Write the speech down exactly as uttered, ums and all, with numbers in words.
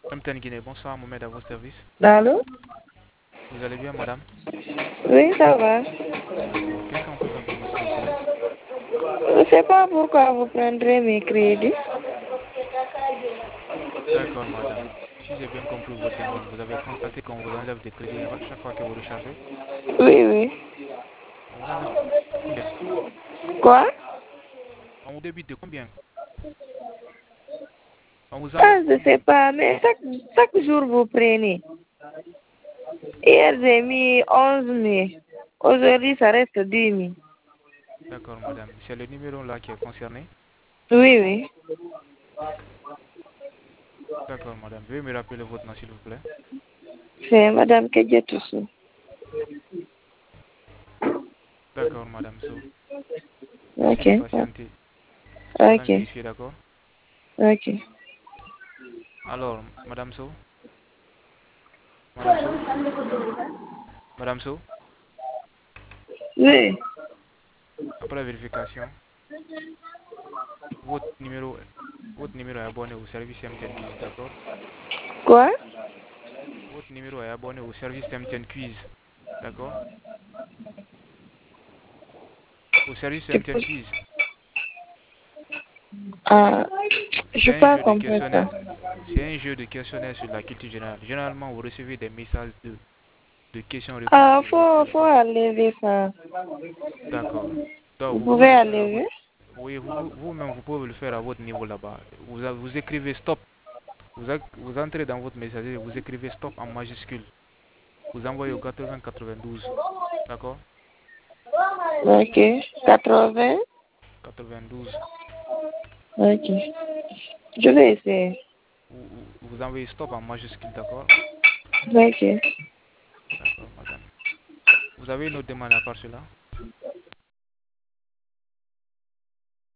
M T N Guinée, bonsoir, Mohamed à vos services. Allô? Vous allez bien, madame? Oui, ça va. D'accord. Qu'est-ce qu'on peut faire pour vous, s'il vous plaît? Je ne sais pas pourquoi vous prendrez mes crédits. D'accord, madame. Si j'ai bien compris votre demande, vous avez constaté qu'on vous enlève des crédits à chaque fois que vous rechargez? Oui, oui. On vous enlève combien? Quoi? On vous débite de combien? On vous enlève Ah, je ne combien? sais pas, mais chaque, chaque jour vous prenez. Hier, j'ai mis onze mille. Aujourd'hui, ça reste dix mille. D'accord, madame. C'est le numéro là qui est concerné? Oui, oui. D'accord, madame. Veuillez me rappeler votre nom, s'il vous plaît. C'est Madame Kedjetoussou. D'accord, madame So. Merci Ok. de patienter. Pendant Ok. vérifier, d'accord? Ok. Alors, madame So? Madame So? Madame So? Oui. Après la vérification, votre numéro, votre numéro est abonné au service M T N Quiz, d'accord? Quoi? Votre numéro est abonné au service M T N Quiz, d'accord? Au service Tu M T N peux... Quiz. Ah, je C'est n'ai un pas jeu de compris ça. questionnaire. C'est un jeu de questionnaire sur la culture générale. Généralement, vous recevez des messages de, de questions-réponses Ah, sur votre faut, faut téléphone. enlever ça. D'accord. Donc, Vous vous pouvez pouvez le faire à votre... enlever? Oui, vous, vous- vous-même, vous pouvez le faire à votre niveau là-bas. Vous, a- vous écrivez stop. Vous, a- vous entrez dans votre messagerie, vous écrivez stop en majuscule. Vous envoyez au quatre-vingts quatre-vingt-douze. D'accord? Ok. quatre-vingts. quatre-vingt-douze. Ok. Je vais essayer. Vous, vous- vous envoyez stop en majuscule, d'accord? Ok. D'accord, madame. Vous avez une autre demande à part cela?